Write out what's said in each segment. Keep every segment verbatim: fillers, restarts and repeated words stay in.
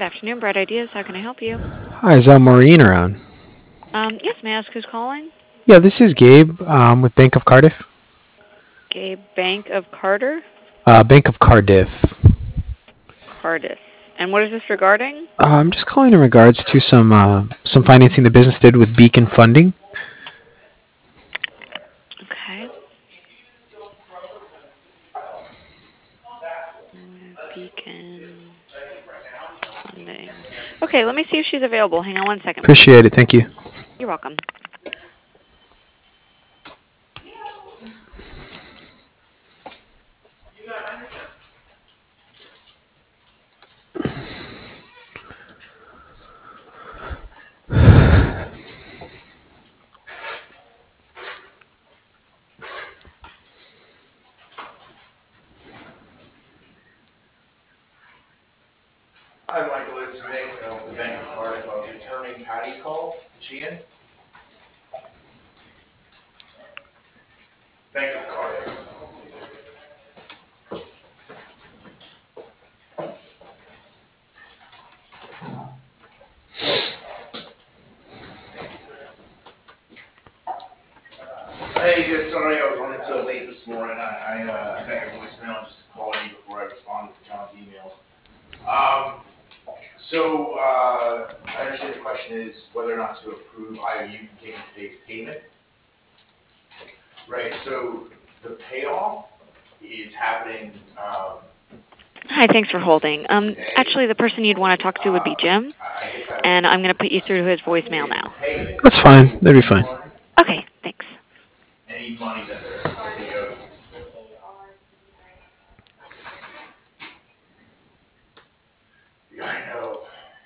afternoon, Bright Ideas. How can I help you? Hi, is uh, Maureen around? Um, yes, may I ask who's calling? Yeah, this is Gabe um, with Bank of Cardiff. Gabe Bank of Carter? Uh, Bank of Cardiff. Cardis. And what is this regarding? Uh, I'm just calling in regards to some uh, some financing the business did with Beacon Funding. Okay. Mm, Beacon Funding. Okay, let me see if she's available. Hang on one second, please. Appreciate it. Thank you. You're welcome. Hi, Michael. It's Nick of the Bank of Cardiff. I was returning Patty's call. Is she in? Bank of Cardiff. Hey, good. Sorry I was running so late this morning. I, I, uh, I got your voicemail just to call you before I responded to John's emails. Um, so uh, I understand the question is whether or not to approve I O U from taking today's payment. Right. So the payoff is happening um, Hi, thanks for holding. Um, today. actually, the person you'd want to talk to would be Um, Jim, I I guess I and would I'm going to put you through to his voicemail anticipate now. to pay it. That's fine. So That'd be fine. Okay, thanks. any money that they're that they owe. Yeah, I know.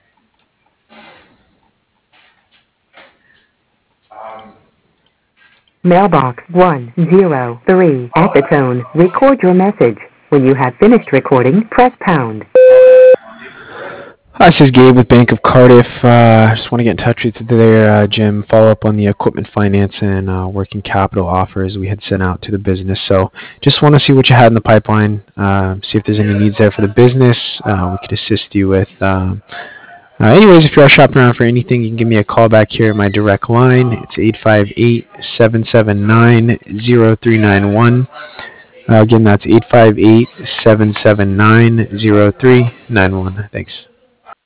Um, Mailbox one zero three. At the tone, record your message. When you have finished recording, press pound. Hi, this is Gabe with Bank of Cardiff. Uh, I just want to get in touch with you there, uh, Jim. Follow up on the equipment finance and uh, working capital offers we had sent out to the business. So just want to see what you had in the pipeline, uh, see if there's any needs there for the business. Uh, we could assist you with. Um, Uh, anyways, if you are shopping around for anything, you can give me a call back here at my direct line. It's eight five eight, seven seven nine, zero three nine one. Uh, again, that's eight five eight, seven seven nine, zero three nine one. Thanks.